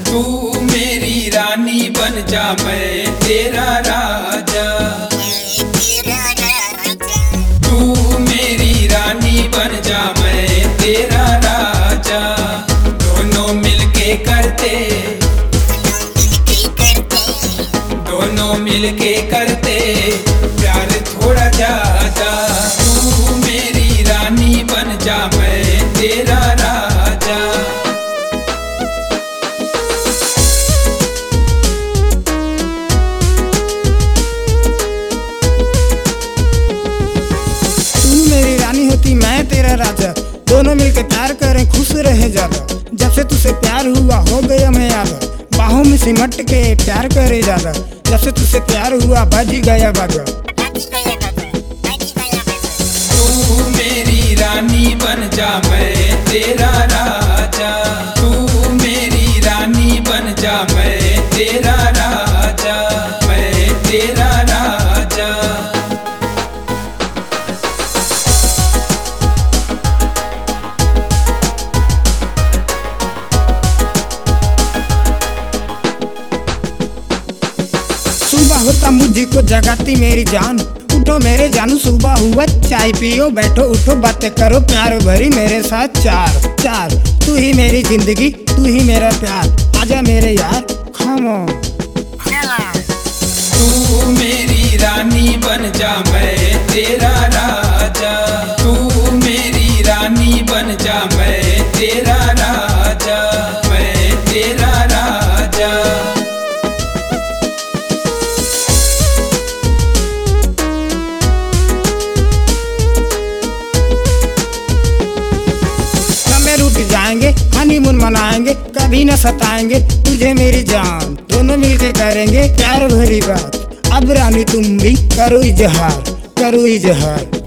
तू मेरी रानी बन जा मैं तेरा राजा। तू मेरी रानी बन जा मैं तेरा राजा। दोनों मिलके करते प्यार थोड़ा ज्यादा। तू मेरी रानी बन जा मैं तेरा राजा। तू मेरी रानी होती मैं तेरा राजा। दोनों मिलके प्यार करें खुश रहे ज्यादा। जब से तुझसे प्यार हुआ हो गया मैं याद। बाहों में सिमट के प्यार करे ज्यादा। जब से तुझसे प्यार हुआ बज गया बागा। तू मेरी रानी बन जा मैं तेरा राजा। तू मेरी रानी बन जा मैं तेरा राजा। मैं तेरा राजा। सुबह होता मुझको जगाती मेरी जान। उठो मेरे जानू सुबह हुआ चाय पियो बैठो उठो बातें करो प्यार भरी मेरे साथ चार चार। तू ही मेरी जिंदगी तू ही मेरा प्यार। आजा मेरे यार come on। तू मेरी रानी बन जा मैं तेरा राजा। तू मेरी रानी बन जा मैं तेरा राजा। मैं तेरा राजा। रूठ जाएंगे हनीमून मनाएंगे कभी न सताएंगे तुझे मेरी जान। दोनों मिलके करेंगे प्यार भरी बात। अब रानी तुम भी करो इजहार करो इजहार।